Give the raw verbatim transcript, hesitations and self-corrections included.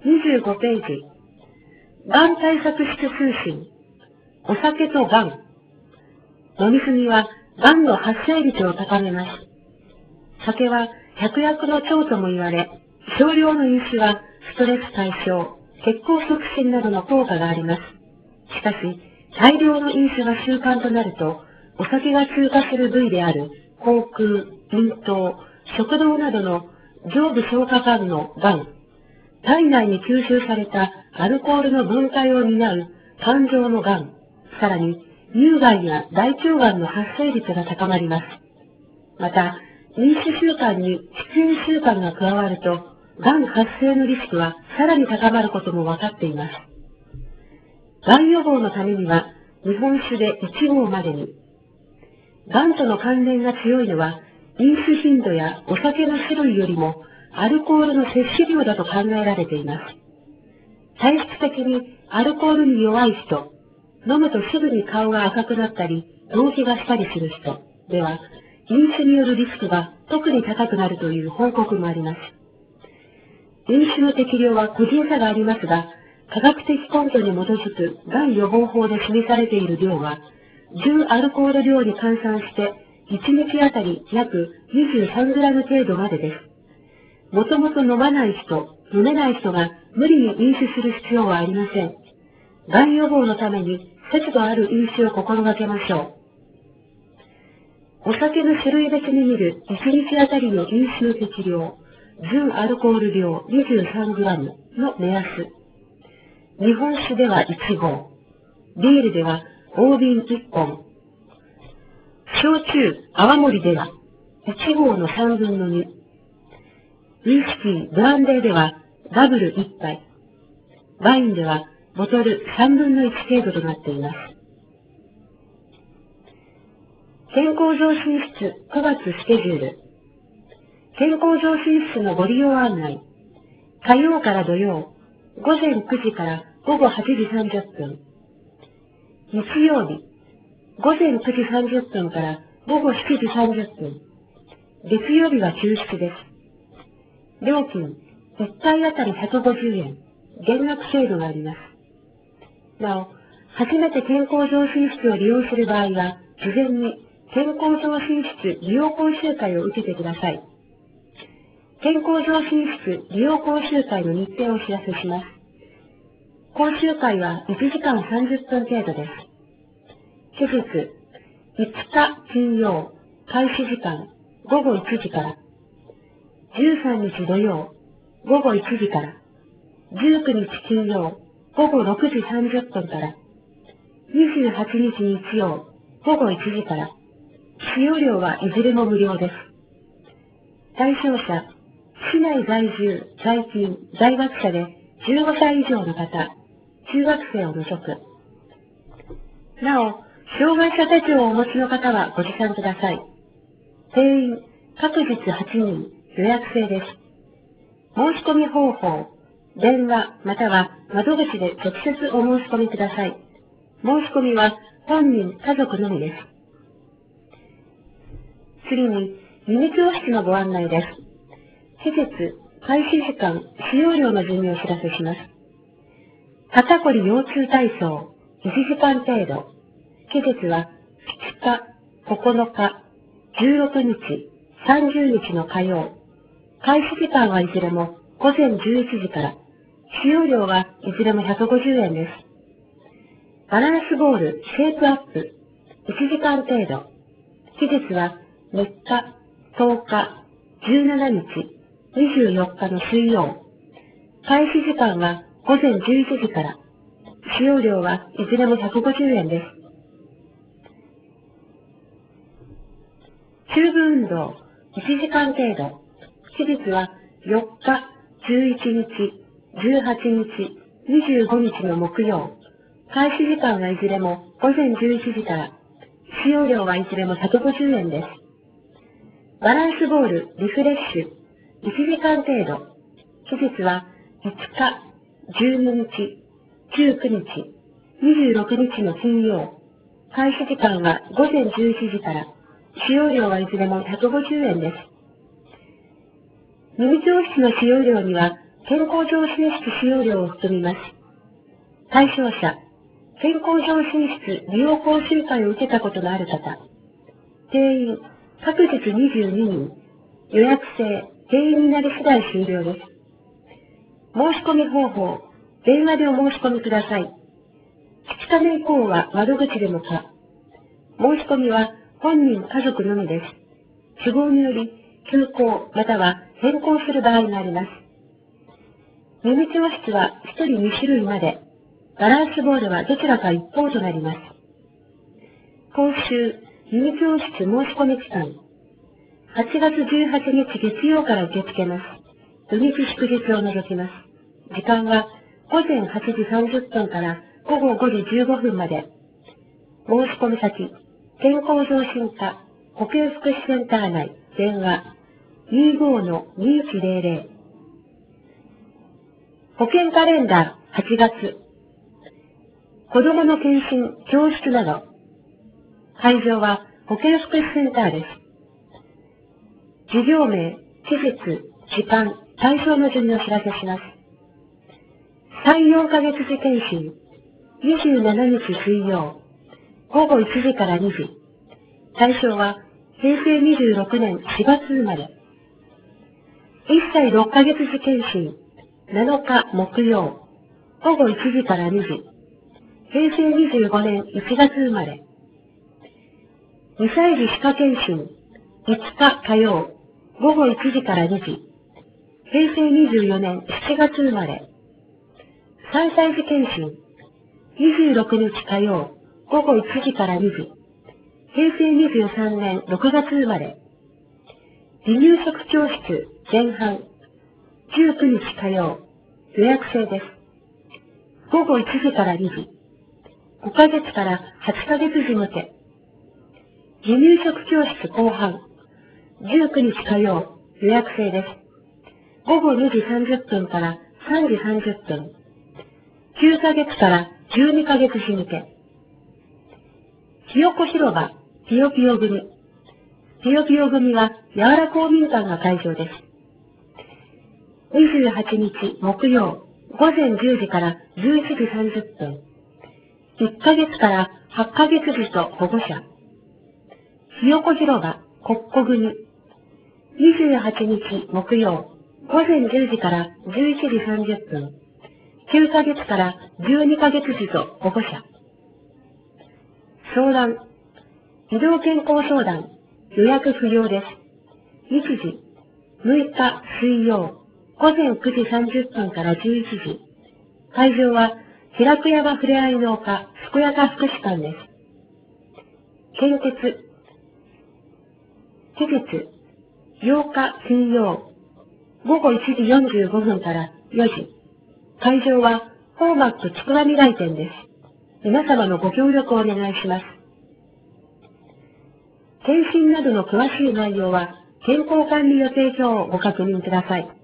にじゅうごページ。がん対策室通信。お酒とがん。飲みすぎは、がんの発生率を高めます。酒は百薬の長とも言われ、少量の飲酒はストレス解消、血行促進などの効果があります。しかし、大量の飲酒が習慣となると、お酒が通過する部位である口腔、咽頭、食道などの上部消化管のがん、体内に吸収されたアルコールの分解を担う肝臓のがん、さらに乳がんや大腸がんの発生率が高まります。また、飲酒習慣に喫煙習慣が加わると、がん発生のリスクはさらに高まることも分かっています。がん予防のためには、日本酒でいち合までに。がんとの関連が強いのは、飲酒頻度やお酒の種類よりも、アルコールの摂取量だと考えられています。体質的にアルコールに弱い人、飲むとすぐに顔が赤くなったり、動悸がしたりする人では、飲酒によるリスクが特に高くなるという報告もあります。飲酒の適量は個人差がありますが、科学的根拠に基づくがん予防法で示されている量は、純アルコール量に換算して、いちにちあたり約にじゅうさんグラム程度までです。もともと飲まない人、飲めない人が無理に飲酒する必要はありません。がん予防のために節度ある飲酒を心がけましょう。お酒の種類別に見るいちにちあたりの飲酒の適量、純アルコール量 にじゅうさんグラム の目安。日本酒ではいち合、ビールでは大瓶いっぽん、焼酎、泡盛ではいち合のさんぶんのに、ウイスキー、ブランデーではダブルいっぱい、ワインではボトルさんぶんのいち程度となっています。健康増進室くがつスケジュール。健康増進室のご利用案内。火曜から土曜、ごぜんくじからごごはちじさんじゅっぷん。日曜日、ごぜんくじさんじゅっぷんからごごしちじさんじゅっぷん。月曜日は休室です。料金、いっかいあたりひゃくごじゅうえん、減額制度があります。なお、初めて健康増進室を利用する場合は、事前に健康増進室利用講習会を受けてください。健康増進室利用講習会の日程をお知らせします。講習会はいちじかんさんじゅっぷん程度です。期日、いつか金曜、開始時間ごごいちじから、じゅうさんにち土曜、ごごいちじから、じゅうくにち金曜、ごごろくじさんじゅっぷんから、にじゅうはちにち日曜、ごごいちじから、使用料はいずれも無料です。対象者、市内在住、在勤、在学者でじゅうごさい以上の方、中学生を除く。なお、障害者手帳をお持ちの方はご持参ください。定員、各日はちにん、予約制です。申し込み方法、電話または窓口で直接お申し込みください。申し込みは本人、家族のみです。次に、ミニ教室のご案内です。期日、開始時間、使用料の順にお知らせします。肩こり腰痛体操、いちじかん程度。期日はふつか、ここのか、じゅうろくにち、さんじゅうにちの火曜。開始時間はいずれもごぜんじゅういちじから。使用料はいずれもひゃくごじゅうえんです。バランスボール、シェイプアップ、いちじかん程度。期日はみっか、とおか、じゅうしちにち、にじゅうよっかの水曜。開始時間はごぜんじゅういちじから。使用料はいずれもひゃくごじゅうえんです。チューブ運動、いちじかん程度。期日はよっか、じゅういちにち、じゅうはちにち、にじゅうごにちの木曜。開始時間はいずれもごぜんじゅういちじから。使用料はいずれもひゃくごじゅうえんです。バランスボール、リフレッシュ、いちじかん程度。期日はいつか、じゅうににち、じゅうくにち、にじゅうろくにちの金曜。開始時間はごぜんじゅういちじから。使用料はいずれもひゃくごじゅうえんです。ミニ教室の使用料には、 健康増進室使用料を含みます。対象者、健康増進室利用講習会を受けたことのある方、定員、各日にじゅうににん、予約制、定員になり次第終了です。申し込み方法、電話でお申し込みください。ふつかめ以降は窓口でもか。申し込みは本人、家族のみです。都合により休校または変更する場合があります。耳教室はひとりに種類まで、バランスボールはどちらか一方となります。今週、耳教室申し込み期間、はちがつじゅうはちにち月曜から受け付けます。土日祝日を除きます。時間はごぜんはちじさんじゅっぷんからごごごじじゅうごふんまで。申し込み先、健康増進課保健福祉センター内、電話 にじゅうごのにいちぜろぜろ。保健カレンダーはちがつ。子どもの検診、教室など。会場は保健福祉センターです。授業名、期日、時間、対象の順にお知らせします。さん、よんかげつ次検診、にじゅうしちにち水曜、ごごいちじからにじ。対象はへいせいにじゅうろくねんしがつ生まれ。いっさいろっかげつ次検診、なのか木曜、ごごいちじからにじ。へいせいにじゅうごねんいちがつ生まれ。にさい児歯科検診、いつか火曜、ごごいちじからにじ。へいせいにじゅうよねんしちがつ生まれ。さんさい児検診、にじゅうろくにち火曜、ごごいちじからにじ。へいせいにじゅうさんねんろくがつ生まれ。離乳食教室前半、じゅうくにち火曜、予約制です。ごごいちじからにじ。ごかげつからはちかげつ時向け。離乳食教室後半、じゅうくにち火曜、予約制です。ごごにじさんじゅっぷんからさんじさんじゅっぷん。きゅうかげつからじゅうにかげつ時向け。ひよこ広場、ぴよぴよ組。ぴよぴよ組は、やわら公民館が会場です。にじゅうはちにち木曜、ごぜんじゅうじからじゅういちじさんじゅっぷん。いっかげつからはっかげつ児と保護者。ひよこ広場、こっこ組。にじゅうはちにち木曜、ごぜんじゅうじからじゅういちじさんじゅっぷん。きゅうかげつからじゅうにかげつ児と保護者。相談。医療健康相談。予約不要です。日時。むいか水曜。ごぜんくじさんじゅっぷんからじゅういちじ。会場は、平久山ふれあい農家健やか福祉館です。献血。期日。ようか金曜。ごごいちじよんじゅうごふんからよじ。会場は、ホーマックちくわ未来店です。皆様のご協力をお願いします。検診などの詳しい内容は、健康管理予定表をご確認ください。